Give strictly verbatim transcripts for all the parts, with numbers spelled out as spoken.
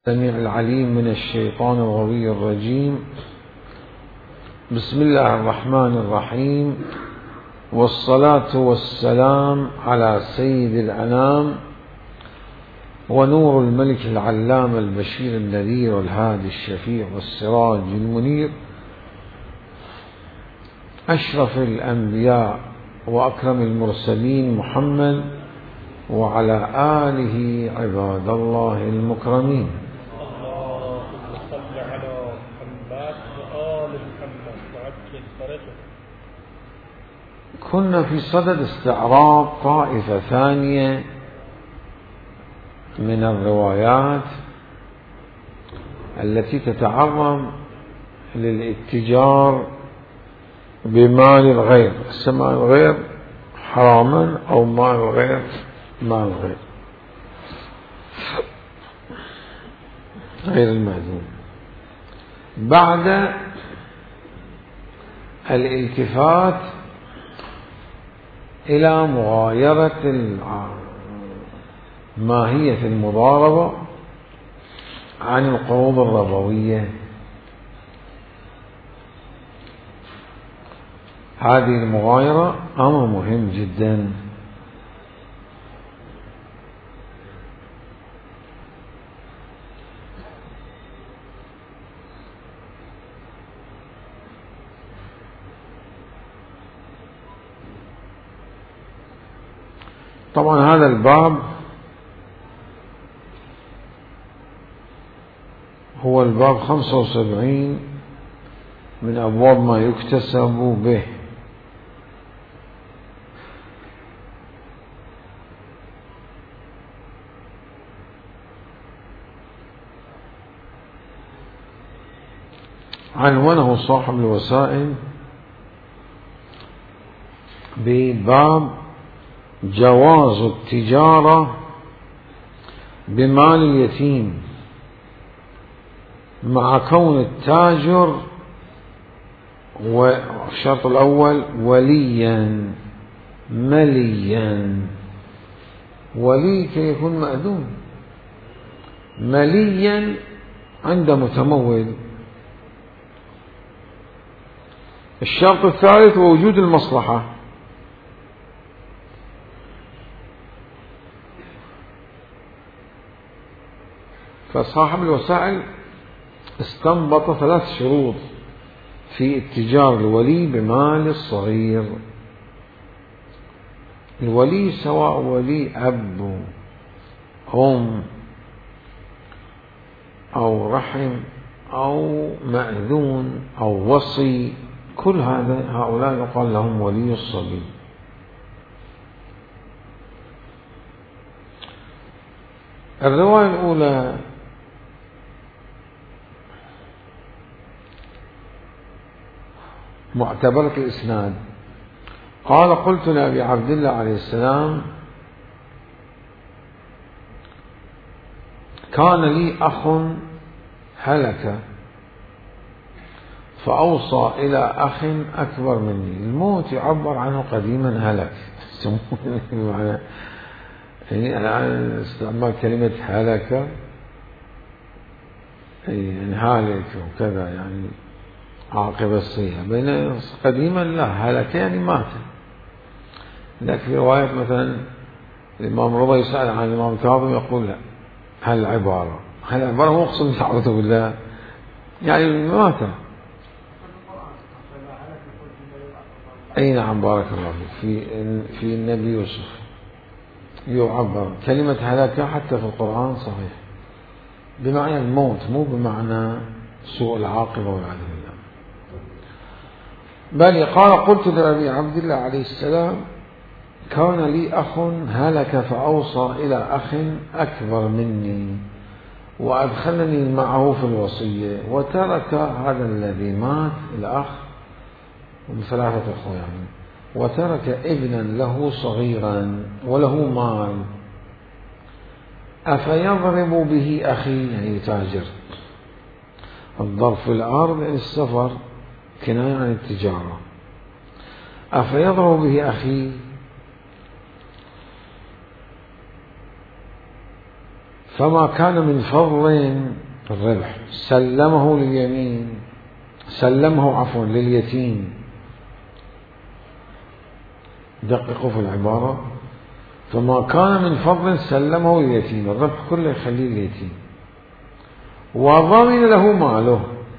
السميع العليم من الشيطان الغوي الرجيم. بسم الله الرحمن الرحيم، والصلاة والسلام على سيد الأنام ونور الملك العلام البشير النذير والهادي الشفيع والسراج المنير، أشرف الأنبياء وأكرم المرسلين محمد وعلى آله عباد الله المكرمين. كنا في صدد استعراض طائفة ثانية من الروايات التي تتعرض للاتجار بمال الغير، سماء الغير حراما أو مال الغير مال الغير غير المأذون. بعد الالتفات إلى مغايرة ماهية المضاربة عن القروض الربوية، هذه المغايرة أمر مهم جدا. طبعا هذا الباب هو الباب خمسة وسبعين من أبواب ما يكتسب به. عنوانه صاحب الوسائل بباب جواز التجارة بمال اليتيم مع كون التاجر والشرط الأول وليا مليا، ولي كي يكون مأذون، مليا عند متمول. الشرط الثالث وجود المصلحة، فصاحب الوسائل استنبط ثلاث شروط في اتجار الولي بمال الصغير. الولي سواء ولي أب أم أو رحم أو مأذون أو وصي، كل هذا هؤلاء يقال لهم ولي الصبي. الرواية الأولى معتبرة الإسناد. قال: قلت لأبي عبد الله عليه السلام: كان لي أخ هلك فأوصى إلى أخ أكبر مني. الموت يعبر عنه قديما هلك، يعني الآن استعمال كلمة هلك يعني هالك وكذا، يعني عاقبة السيئة، بين قديما لا، هلك يعني مات. لكن في رواية مثلا الإمام رضا يسأل عن الإمام كاظم يقول لا، هل العبارة هل العبارة مقصود أعوذ بالله يعني مات. أي نعم، بارك الله فيك. في في النبي يوسف يعبر كلمة هلاك حتى في القرآن صحيح بمعنى الموت، مو بمعنى سوء العاقبة والعياذ بالله. بل قال: قلت لأبي عبد الله عليه السلام: كان لي أخ هلك فأوصى إلى أخ أكبر مني وأدخلني معه في الوصية، وترك هذا الذي مات الأخ وثلاثة أخوة يعني، وترك ابنا له صغيرا وله مال، أفيضرب به أخي؟ يعني تاجر. الضرب في الأرض يعني السفر، كناية عن التجارة. أفيضرب به أخي؟ فما كان من فضل الربح سلمه لليمين سلمه عفوا لليتيم. دققوا في العبارة. فما كان من فضل سلمه لليتيم، الربح كله يخليه اليتيم، وضمن له ماله.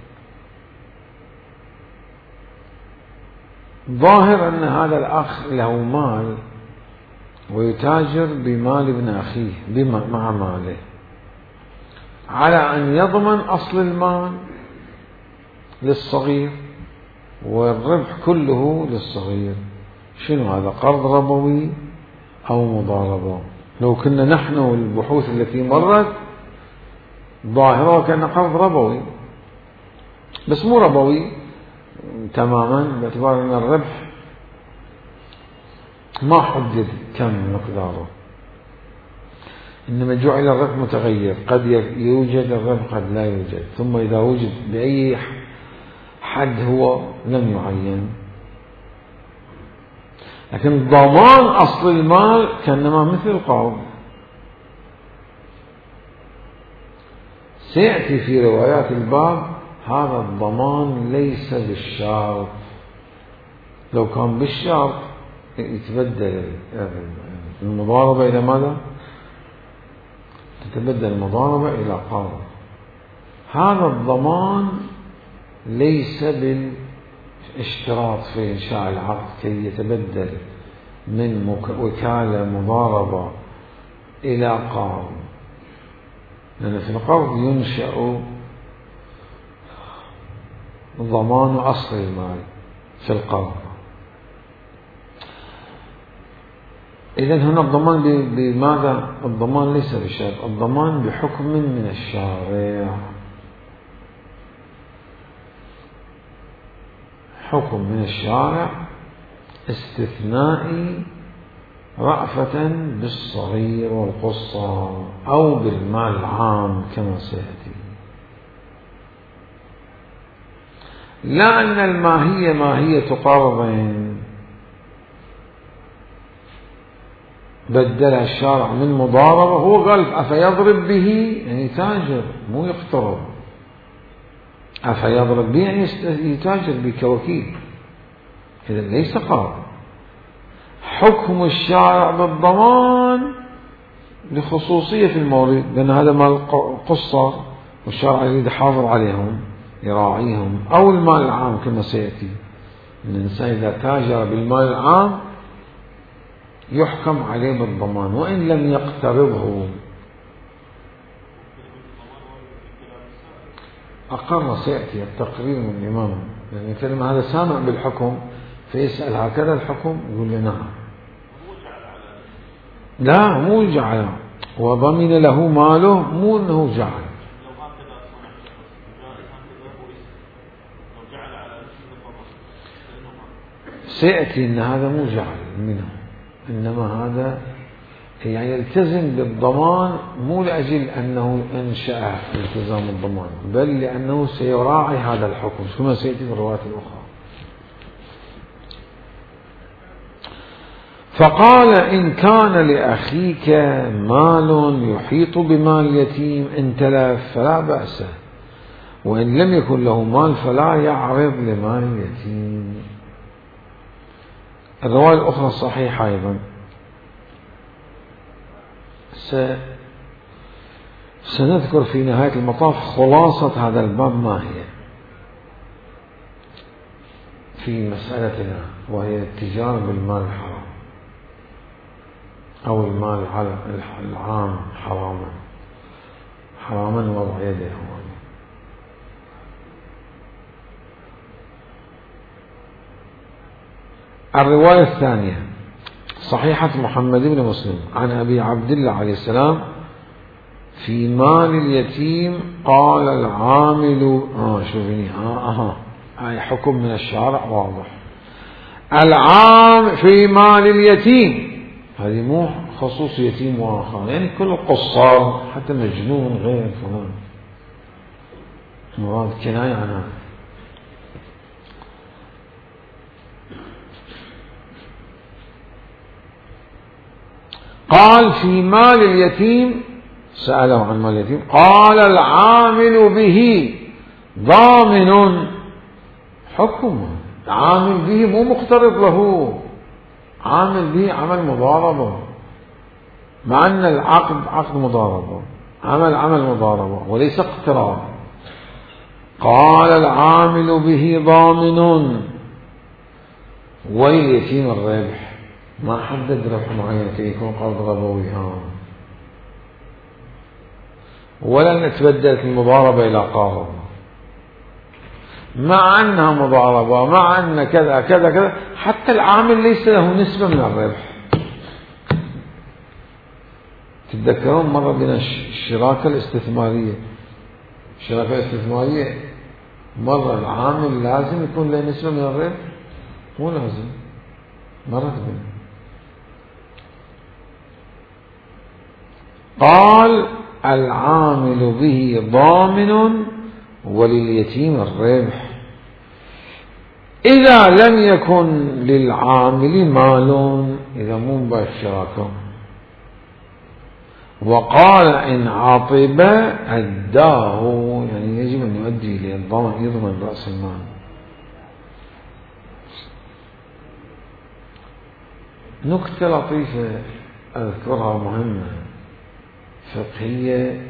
ظاهر أن هذا الأخ له مال ويتاجر بمال ابن أخيه بما مع ماله، على أن يضمن أصل المال للصغير والربح كله للصغير. شنو هذا؟ قرض ربوي أو مضاربة؟ لو كنا نحن والبحوث التي مرت ظاهرة كان قرض ربوي، بس مو ربوي تماما، باعتبار أن الربح ما حدد كم مقداره، إنما جعل الربح متغير، قد يوجد الربح قد لا يوجد، ثم إذا وجد بأي حد هو لم يعين. لكن ضمان أصل المال كأنما مثل القرض. سيأتي في روايات الباب هذا الضمان ليس بالشرط، لو كان بالشرط يتبدل المضاربة إلى ماذا؟ تتبدل المضاربة إلى قرض. هذا الضمان ليس بالاشتراط في إنشاء العقد كي يتبدل من وكالة مضاربة إلى قرض، لأن في القرض ينشأ ضمان أصل المال في القرض. إذن هنا الضمان بماذا؟ الضمان ليس بشرط، الضمان بحكم من الشارع، حكم من الشارع استثنائي رأفة بالصغير والقصار أو بالمال العام كما سيأتي. لا أن الماهية ماهية قرض بدلها الشارع من مضاربة، هو قال أفيضرب به يعني تاجر مو يقترض، أفيضرب به يعني يتاجر به كوكيل، إذا ليس قرض. حكم الشارع بالضمان لخصوصية المورد، لأن هذا مال قصر والشارع يريد يحافظ عليهم يراعيهم، أو المال العام كما سيأتي. الإنسان إذا تاجر بالمال العام يحكم عليه بالضمان وإن لم يقترضه. أقر سيأتي التقرير من الإمام، يعني كلمة هذا سامع بالحكم فيسأل هكذا الحكم يقول له نعم. لا مو جعل، وضمن له ماله مو أنه جعل. سيأتي أن هذا مو جعل منه، إنما هذا يعني يلتزم بالضمان مو لأجل أنه أنشأ التزام الضمان، بل لأنه سيراعي هذا الحكم كما سيأتي في الروايات الأخرى. فقال إن كان لأخيك مال يحيط بمال اليتيم إن تلف فلا بأس، وإن لم يكن له مال فلا يعرض لمال اليتيم. الرواية الأخرى الصحيحة أيضا. سنذكر في نهاية المطاف خلاصة هذا الباب ما هي في مسألتنا، وهي التجارة بالمال الحرام أو المال العام حراما، حراما وضع يده. الرواية الثانية صحيحة محمد بن مسلم عن أبي عبد الله عليه السلام في مال اليتيم قال العامل آه شوفني آه آه هاي حكم من الشارع واضح. العام في مال اليتيم هذه مو خصوص يتيم وآخر، يعني كل القصار حتى مجنون غير فلان، مراد كناية عن هذا. قال في مال اليتيم سأله عن مال اليتيم قال العامل به ضامن حكمه. عامل به مو مقترض له، عامل به عمل مضاربة، مع أن العقد عقد مضاربة، عمل عمل مضاربة وليس اقتراض. قال العامل به ضامن واليتيم الربح. ما حدد ربح معين كي يكون قرض ربوي، ها ولا نتبدل المضاربة إلى قرض، مع أنها مضاربة، مع أن كذا كذا كذا، حتى العامل ليس له نسبة من الربح. تتذكرون مرة بنا الشراكة الاستثمارية، الشراكة الاستثمارية مرة العامل لازم يكون له نسبة من الربح؟ مو لازم. مرة بنا قال العامل به ضامن ولليتيم الربح إذا لم يكن للعامل مال، إذا مو بالشراكة. وقال إن عطب أداه، يعني يجب أن يؤدي للضامن، يضمن رأس المال. نكتة لطيفة أذكرها مهمة فقهية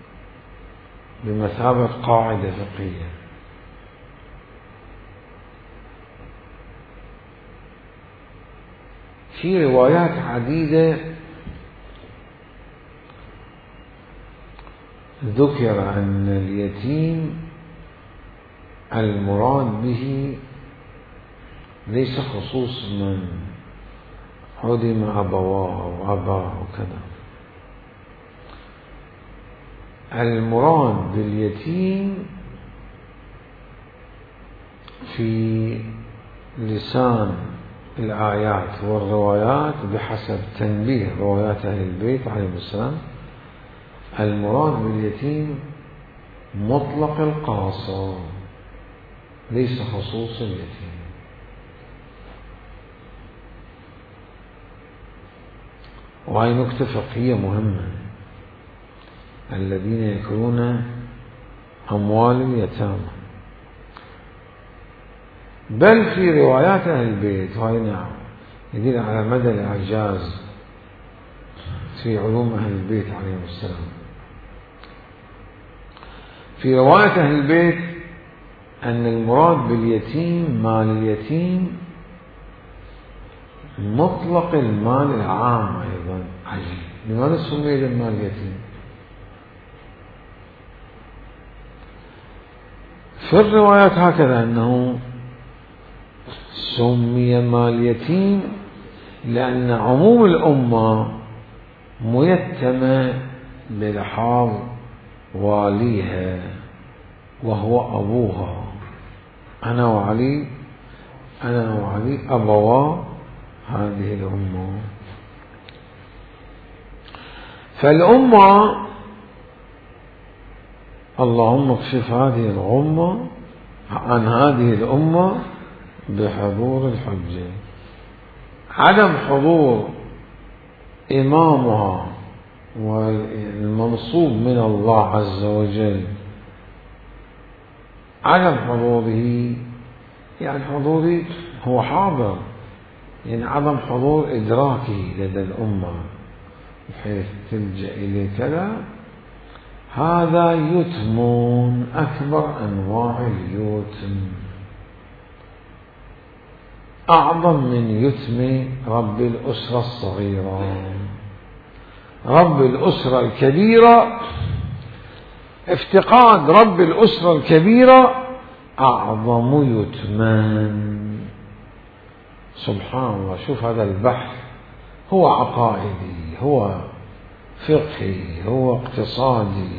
بمثابة قاعدة فقهية. في روايات عديدة ذكر أن اليتيم المراد به ليس خصوص من عدم أبواه أو أباه وكذا. المراد باليتيم في لسان الآيات والروايات بحسب تنبيه روايات أهل البيت عليهم السلام، المراد باليتيم مطلق القاصر ليس خصوص اليتيم. وهي نكتة فقهية مهمة. الذين يأكلون أموال اليتامى، بل في روايات أهل البيت، وهي نعم يدل على مدى الإعجاز في علوم أهل البيت عليهم السلام. في رواية أهل البيت أن المراد باليتيم مال اليتيم مطلق المال العام أيضا. عجيب، لماذا سمي المال اليتيم؟ في الروايات هكذا أنه سمي مال يتيم لأن عموم الأمة ميتمة بلحاظ واليها وهو أبوها. أنا وعلي أنا وعلي أبوا هذه الأمة. فالأمة اللهم اكشف هذه الغمة عن هذه الأمة بحضور الحجة. عدم حضور إمامها والمنصوب من الله عز وجل، عدم حضوره يعني حضوري هو حاضر، يعني عدم حضور إدراكه لدى الأمة بحيث تلجأ إليه كذا، هذا يتم أكبر أنواع اليتم، أعظم من يتم رب الأسرة الصغيرة. رب الأسرة الكبيرة، افتقاد رب الأسرة الكبيرة أعظم يتمان. سبحان الله، شوف هذا البحث هو عقائدي، هو فقهي، هو اقتصادي،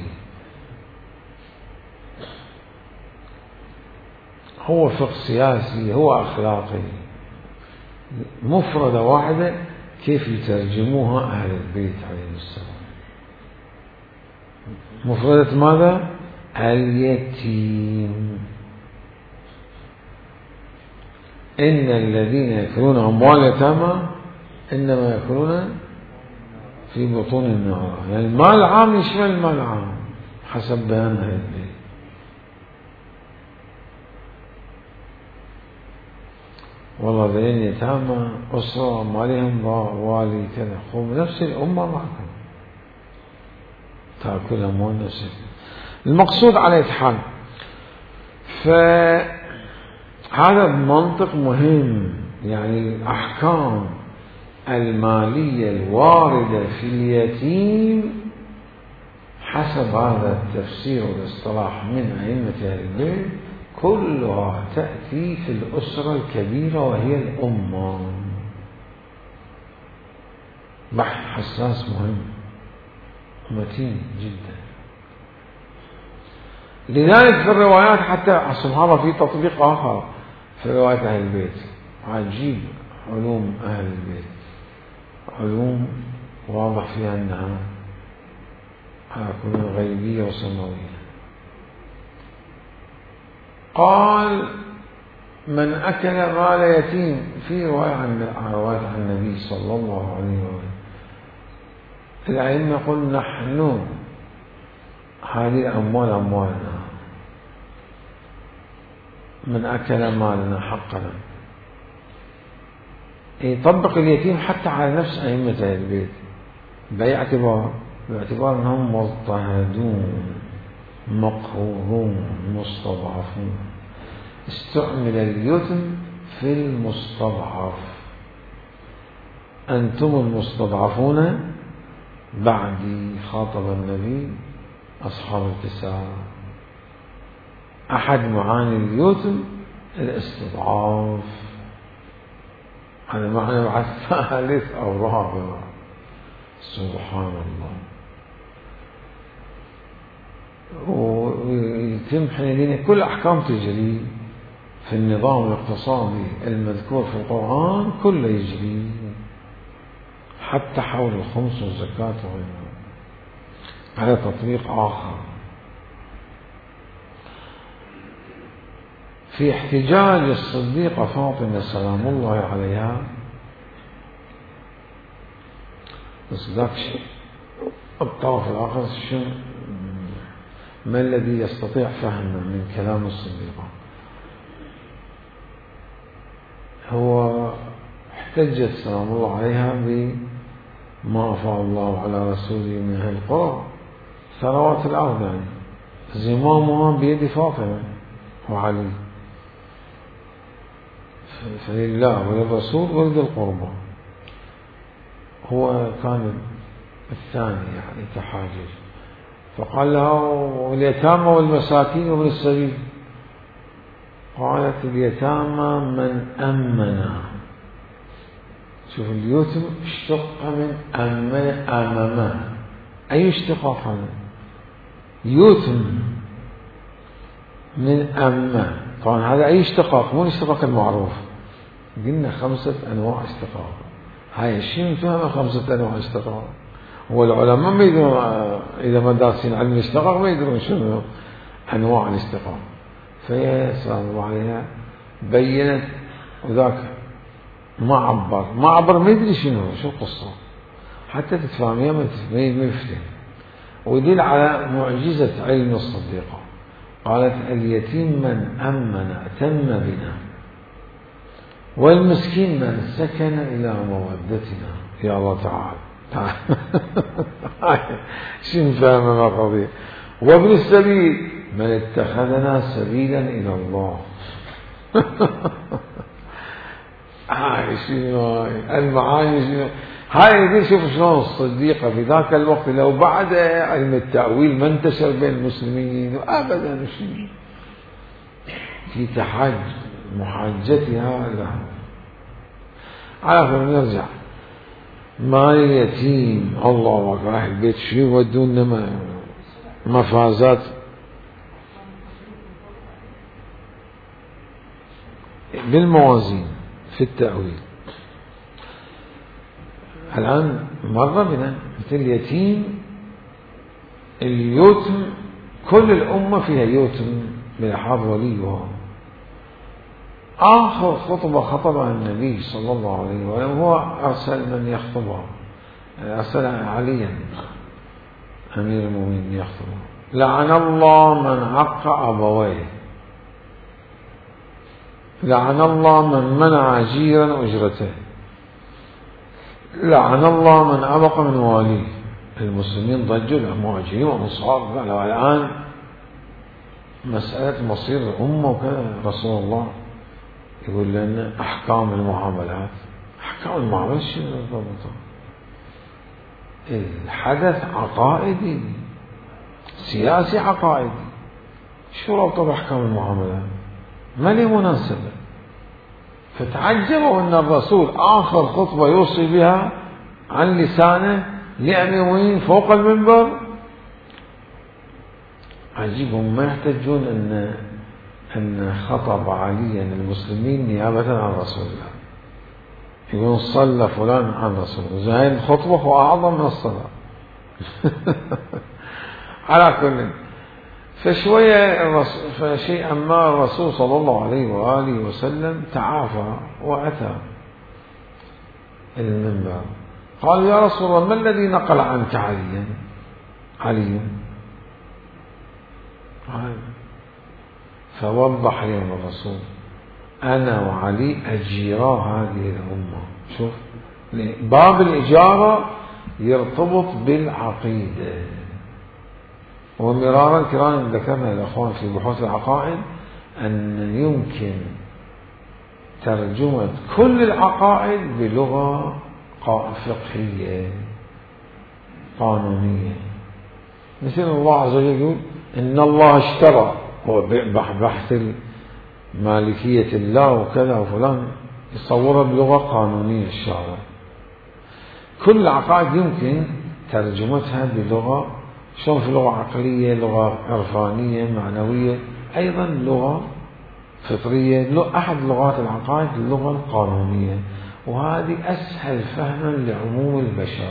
هو فقه سياسي، هو أخلاقي. مفردة واحدة كيف يترجموها أهل البيت عليهم السلام؟ مفردة ماذا؟ اليتيم. إن الذين يأكلون أموال اليتامى إنما يأكلون في بطون النار، يعني المال العام يشمل المال العام حسب بيان أهل البيت. والله ذلين يتامى أسرة ما لهم والي كذا، خذ نفس الأمة معكم تأكل أموال نفسك. المقصود على إتحال، فهذا منطق مهم، يعني الأحكام المالية الواردة في اليتيم حسب هذا التفسير والاصطلاح من أئمة أهل البيت كلها تأتي في الأسرة الكبيرة وهي الأمة. بحث حساس مهم متين جدا. لذلك في الروايات حتى سبحان في تطبيق آخر في روايات أهل البيت عجيب، علوم أهل البيت علوم واضح فيها أنها هتكون غيبية وسماوية. قال من أكل مال يتيم، في رواية عن رواية عن النبي صلى الله عليه وسلم العلم يقول نحن هذه الأموال أموالنا، من أكل مالنا حقنا. يطبق اليتيم حتى على نفس أئمة أهل البيت باعتبار باعتبار أنهم مضطهدون مقهورون مستضعفون. استعمل اليتم في المستضعف، أنتم المستضعفون بعدي. خاطب النبي أصحاب الكساء. أحد معاني اليتم الاستضعاف، هذا معنى بعد ثالث أو رابع. سبحان الله. ويتم حينئذ كل أحكام تجري في النظام الاقتصادي المذكور في القرآن كله يجري، حتى حول الخمس والزكاة وغيرها. هذا تطبيق آخر. في احتجاج الصديقة فاطمة سلام الله عليها، بس ذاك شيء الطرف الآخر شو ما الذي يستطيع فهمه من كلام الصديقة؟ هو احتجت سلام الله عليها بما أفاء الله على رسوله من أهل القرى، ثروات الأرض، يعني زمامها بيد فاطمة وعلي، فلله وللرسول ولذي القربى. هو كان الثاني يعني تحاجج، فقال له واليتامى والمساكين وابن السبيل. قالت اليتامى من أمنا. شوف اليتم اشتق من أمن أمامه. أي اشتقاق هذا؟ يتم من أمة. طبعا هذا أي اشتقاق، مو الاشتقاق المعروف. قلنا خمسة أنواع اشتقاق. هاي الشيء فهم خمسة أنواع اشتقاق. والعلماء ما يدرون إذا ما دارسين علم الاشتقاق ما يدرون شنو أنواع الاشتقاق. فهي سلام الله عليها بينت، وذاك ما عبر ما عبر ما يدري شنو شو القصة حتى تتفهميها ما يفتهم. ويدل على معجزة علم الصديقة. قالت اليتيم من أمن أتم بنا، والمسكين من سكن إلى مودتنا. يا الله تعالى شنو فاهم ما قضية. وابن السبيل من اتخذنا سبيلا إلى الله. هاي شنو هاي المعاني شنو هاي يقول. شوف شلون الصديقة في ذاك الوقت لو بعد علم التأويل ما انتشر بين المسلمين أبدا شيء في تحج محاجتها لها. على فكرة نرجع مال اليتيم. الله أكبر. أهل البيت شو يودون مفازات بالموازين في التأويل. الآن مر بنا مثل اليتيم. اليتم كل الأمة فيها يتم بلحاظ وليها. آخر خطبة خطبها النبي صلى الله عليه وسلم هو أرسل من يخطبها أرسل عليا أمير المؤمنين يخطب: لعن الله من عق أبويه، لعن الله من منع جيرا أجرته، لعن الله من أبق من واليه. المسلمين ضجوا المهاجرين والأنصار، قالوا الآن مسألة مصير الأمة وكذا. رسول الله يقول لنا أحكام المعاملات. أحكام المعاملات شنو ضبطها؟ الحدث عقائدي سياسي عقائدي، شو ربطه بأحكام المعاملات؟ ما لي مناسبة. فتعجبوا أن الرسول آخر خطبة يوصي بها عن لسانه لأمير فوق المنبر. عجيب، هم ما يحتجون أن أن خطب عليا المسلمين نيابة عن رسول الله، يقولون صلى فلان عن رسول الله، هاي الخطبة هو أعظم من الصلاة. على كل، فشوية فشيئا ما الرسول صلى الله عليه وآله وسلم تعافى وأتى المنبر. قال: يا رسول الله، ما الذي نقل عنك عليا؟ علي. فوضح لهم الرسول: أنا وعلي أجيرا هذه الأمة. شوف، باب الإجارة يرتبط بالعقيدة. ومرارا كرام ذكرنا الأخوان في بحوث العقائد أن يمكن ترجمة كل العقائد بلغة فقهية قانونية. مثل الله عز وجل يقول: إن الله اشترى، هو بحث مالكية الله وكذا وفلان، يصورها بلغة قانونية الشارع. كل العقائد يمكن ترجمتها بلغة، شلون في لغة عقلية، لغة عرفانية معنوية، أيضا لغة فطرية. أحد لغات العقائد اللغة القانونية، وهذه أسهل فهما لعموم البشر.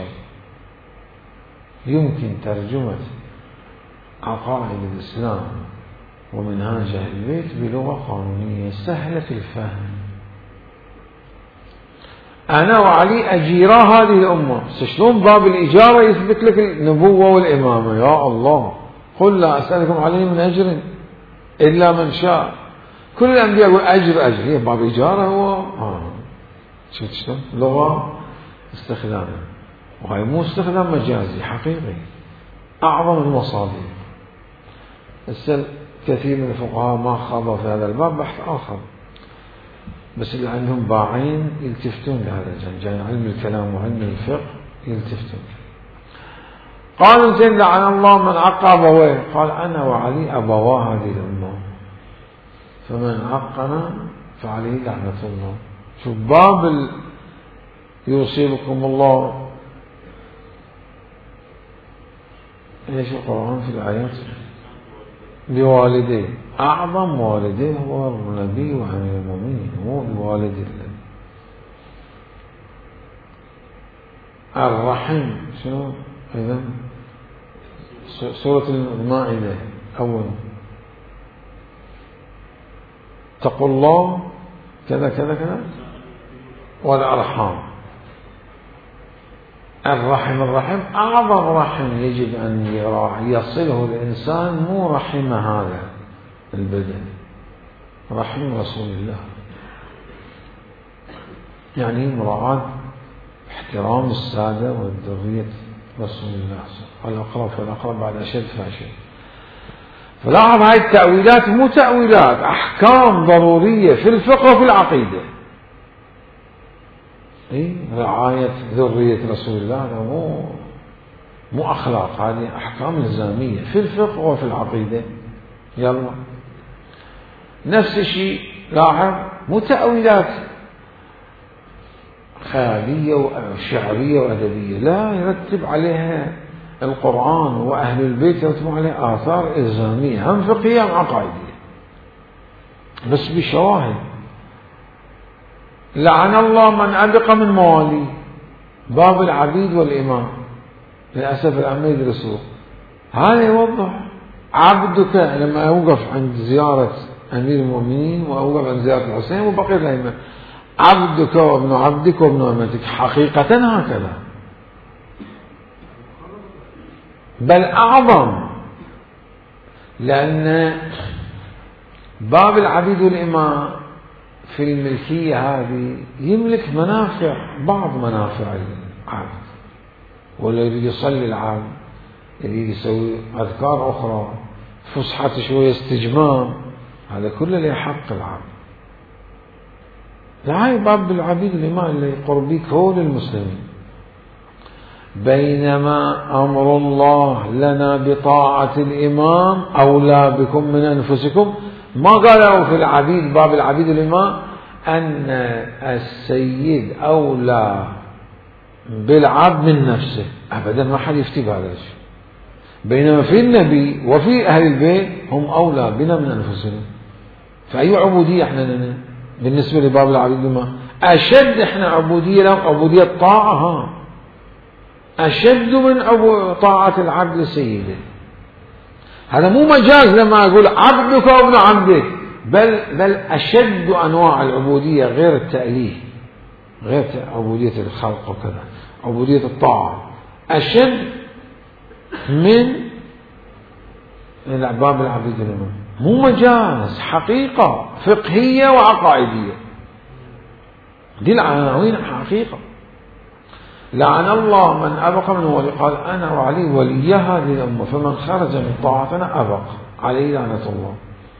يمكن ترجمة عقائد الإسلام ومنهاج أهل البيت بلغة قانونية سهلة الفهم. أنا وعلي أجيرا هذه الأمة. شلون باب الإجارة يثبت لك النبوة والإمامة؟ يا الله، قل لا أسألكم عليه من أجر إلا من شاء. كل الأنبياء يقول أجر أجر، هي باب إجارة هو آه. شفت شلون؟ لغة استخدامها، وهي مو استخدام مجازي، حقيقي. أعظم المصادر. السل كثير من الفقهاء ما خاضوا في هذا الباب بحث آخر، بس اللي عندهم باعين يلتفتون لهذا الجانب، جانب علم الكلام وعلم الفقه يلتفتون. قالوا: زين لعن الله من عق أبويه. قال: أنا وعلي أبوا هذه الأمة، فمن عقنا فعليه لعنة الله. شوف باب ال... يوصيكم الله. ايش القرآن في الآيات؟ بوالديه. أعظم والديه هو النبي وأمير المؤمنين، مو الوالد الله. الرحم شنو؟ إذا سورة المائدة أول: اتقوا الله كذا كذا كذا والأرحام. الرحم الرحم أعظم رحم يجب أن يصله الإنسان، مو رحم هذا البدن، رحم رسول الله، يعني مراعاة احترام السادة والذرية رسول الله، الأقرب فالأقرب بعد أشد فأشد. فلاحظ هاي التأويلات مو تأويلات، أحكام ضرورية في الفقه وفي العقيدة. إيه؟ رعاية ذرية رسول الله هذا مو مو أخلاق، هذه أحكام إلزامية في الفقه وفي العقيدة. يلا نفس الشيء، لاحظ مو تأويلات خيالية وشعرية وأدبية، لا، يرتب عليها القرآن وأهل البيت يرتب عليها آثار إلزامية، هم فقهية هم عقائدية، بس بشواهد. لعن الله من أبق من مواليه، باب العبيد والإمام للأسف الآن ما يدرسوه. هذا يوضح عبدك لما أوقف عند زيارة أمير المؤمنين وأوقف عند زيارة الحسين وبقية الأئمة، عبدك وابن عبدك وابن أمتك، حقيقة هكذا. بل أعظم، لأن باب العبيد والإماء في الملكية هذه يملك منافع، بعض منافع العبد، ولا يريد يصلي العبد، يريد يسوي أذكار أخرى، فسحة شوية استجمام، هذا كله له حق العبد. هاي باب العبيد والإماء اللي قربي كل المسلمين. بينما أمر الله لنا بطاعة الإمام أولى بكم من أنفسكم، ما قالوا في العبيد باب العبيد والإماء أن السيد أولى بالعبد من نفسه، أبدا ما حد يفتي بهذا الشيء. بينما في النبي وفي أهل البيت هم أولى بنا من أنفسنا. فأي عبودية احنا بالنسبة لباب العبيد والإماء؟ أشد احنا عبودية لهم عبودية طاعة، أشد من طاعة العبد لسيده. هذا مو مجاز لما أقول عبدك وابن عبدك، بل بل أشد أنواع العبودية غير التأليه، غير عبودية الخلق وكذا، عبودية الطاعة أشد من باب العبيد والإماء. مو مجاز، حقيقة فقهية وعقائدية، دي العناوين حقيقة. لعن الله من أبق من ولي، قال أنا وعلي ولي هذه الأمة، فمن خرج من طاعتنا أبق عليه لعنة الله.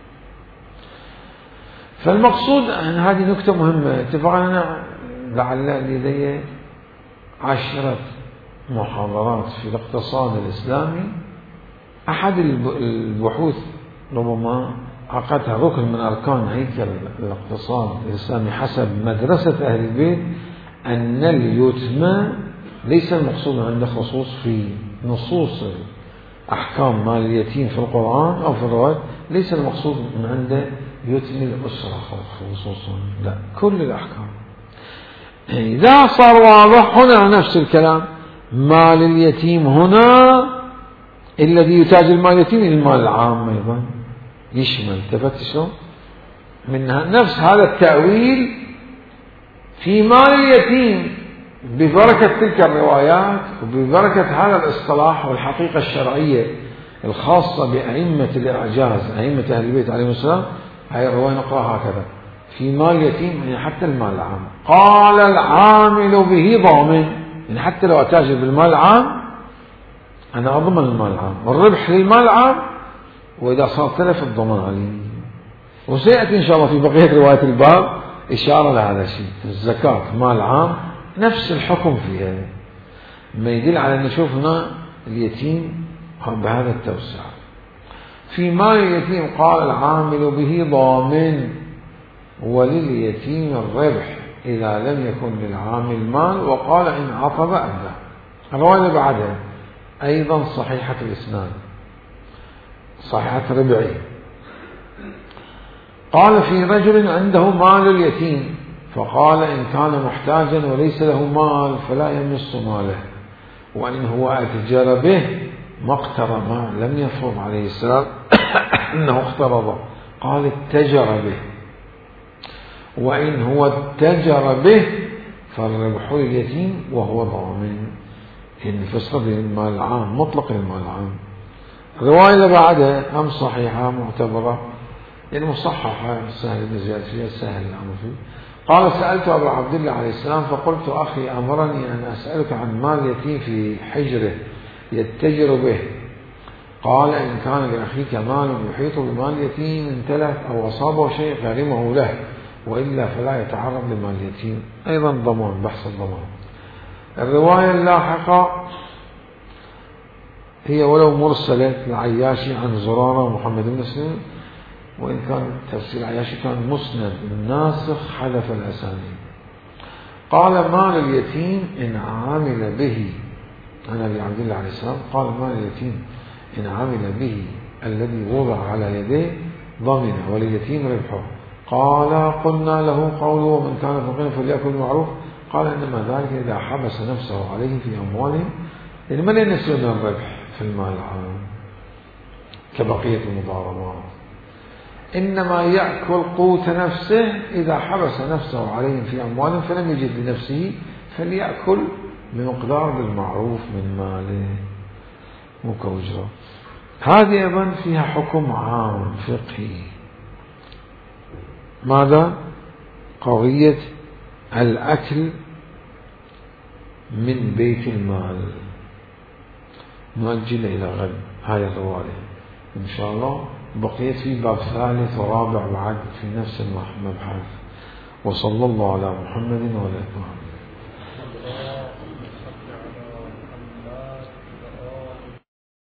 فالمقصود أن هذه نكتة مهمة. اتفقنا لعل لدي عشرة محاضرات في الاقتصاد الإسلامي. أحد البحوث ربما عقدها ركن من أركان هيكل الاقتصاد الإسلامي حسب مدرسة أهل البيت، أن اليتم ليس المقصود عنده خصوص في نصوص أحكام مال اليتيم في القرآن أو في الروايات، ليس المقصود من عنده يتم الأسرة خصوصا، لا، كل الأحكام. إذا صار واضح هنا نفس الكلام، مال اليتيم هنا الذي يتاجر مال اليتيم المال العام أيضا يشمل، تفتشوا منها نفس هذا التأويل في مال اليتيم ببركة تلك الروايات وببركة هذا الاصطلاح والحقيقة الشرعية الخاصة بأئمة الإعجاز، أئمة أهل البيت عليهم السلام. هاي الرواية نقرأها هكذا: في مال اليتيم، يعني حتى المال العام، قال العامل به ضامن، يعني حتى لو أتاجر بالمال العام أنا أضمن المال العام والربح للمال العام، وإذا صار تلف الضمان عليه. وسيأتي إن شاء الله في بقية رواية الباب إشارة لهذا الشيء. الزكاة مال عام نفس الحكم فيها، ما يدل على أن نشوف هنا اليتيم بهذا التوسع. في مال اليتيم قال العامل به ضامن، ولليتيم الربح إذا لم يكن للعامل مال، وقال إن عطب أدى. الرواية بعدها أيضا صحيحة الإسناد، صحيحة ربعي. قال في رجل عنده مال اليتيم، فقال إن كان محتاجا وليس له مال فلا يمس ماله، وإن هو أتجر به ما اقترض، لم يفرض عليه السلام أنه اقترض، قال اتجر به، وإن هو اتجر به فالربح اليتيم وهو ضامن. إن فسر المال العام مطلق المال العام. الرواية اللي بعدها أم صحيحة معتبرة، يعني مصححة، سهل بن زياد فيها، سهل الأمر فيه. قال سألت أبا عبد الله عليه السلام فقلت أخي أمرني أن أسألك عن مال يتيم في حجره يتجر به. قال إن كان لأخيك مال يحيط بمال يتيم امتلك أو أصابه شيء غرمه له، وإلا فلا يتعرض لمال اليتيم. أيضا ضمان، بحث الضمان. الرواية اللاحقة هي ولو مرسلة العياشي عن زرارة ومحمد بن مسلم، وإن كان تفسير العياشي كان مسند الناسخ حذف الأسانيد. قال مال اليتيم إن عامل به، أنا أبي عبد الله عليه السلام قال مال اليتيم إن عامل به الذي وضع على يديه ضمن ولليتيم ربحه. قال قلنا له قوله ومن كان فقيرا فليأكل بالمعروف. قال إنما ذلك إذا حبس نفسه عليه في أموالهم، يعني من ينسي من الربح في المال العام كبقية المضاربات، إنما يأكل قوت نفسه إذا حبس نفسه عليهم في أموالهم فلم يجد لنفسه فليأكل بمقدار بالمعروف من ماله. مو كأجرة. هذه أيضا فيها حكم عام فقهي. ماذا؟ قضية الأكل من بيت المال. نؤجل إلى غد هذه الرواية إن شاء الله. بقيت في باب ثالث ورابع بعد في نفس المبحث. وصلى الله على محمد وعلى آله.